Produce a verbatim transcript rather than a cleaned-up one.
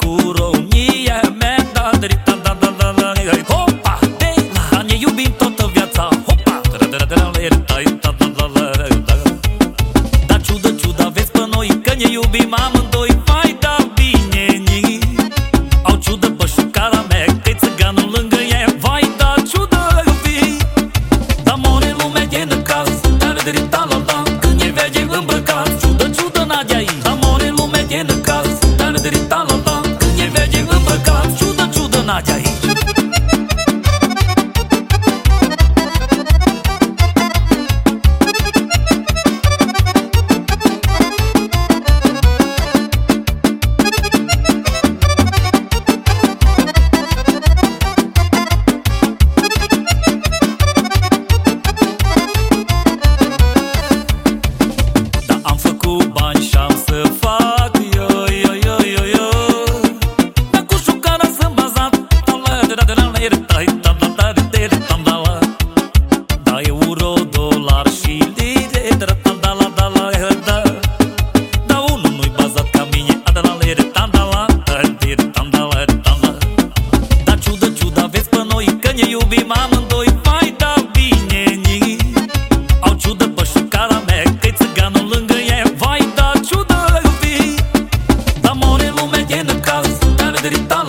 buronie mea, da, drita, da, da, da, da, hopa, hey, la, ne iubim toată viața, hopa, da, da, da, da, da, da, da, da. Da, ciudă, ciudă, vezi pe noi că ne iubim amândoi, vai, da, bine, ni. Au ciudă bășucara mea, că-i țiganul lângă ea, vai, da, ciudă, vii. Da, more lumea de năcaz, da, drita, la, la, când ne vede îmbrăcat, ciudă, ciudă, Nadia-i. Da, more lumea de năcaz, da, drita, la, la, când ne vede îmbrăcat, ciudă, ciudă, Nadia-i. Ne iubim amândoi, vai, da, bine, ni. Au ciudă bășucara mea, că-i țiganul lângă ea, vai, da, ciudă, vii. Da, more lumea de năcaz, da, drita,